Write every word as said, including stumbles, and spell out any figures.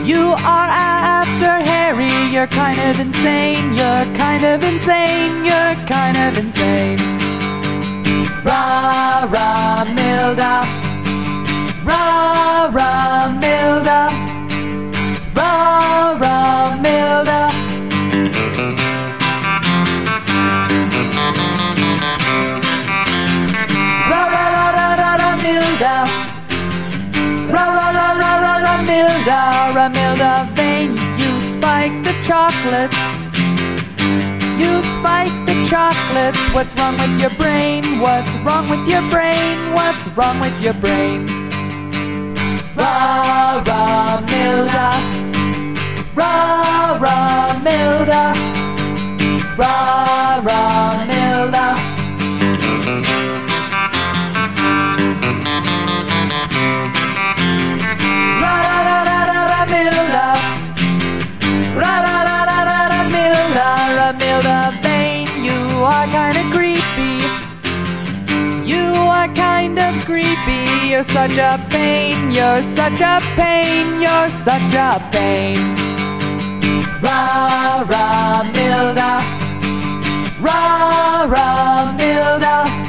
You are after Harry, you're kind of insane, you're kind of insane, you're kind of insane. Ra ra Milda, ra ra Milda, ra ra Milda. Ra ra ra ra ra ra Milda, ra ra ra ra ra ra Milda, Ramilda Vane. You spike the chocolates, you spike the chocolates. What's wrong with your brain? What's wrong with your brain? What's wrong with your brain? Ra ra Milda, ra ra Milda, ra ra Milda. Ra ra ra ra ra ra Milda, ra ra ra ra ra ra Milda, Ramilda Vane. You are kind of creepy, you are kind of creepy. You're such a pain, you're such a pain, you're such a pain. Ra ra Milda, ra ra Milda.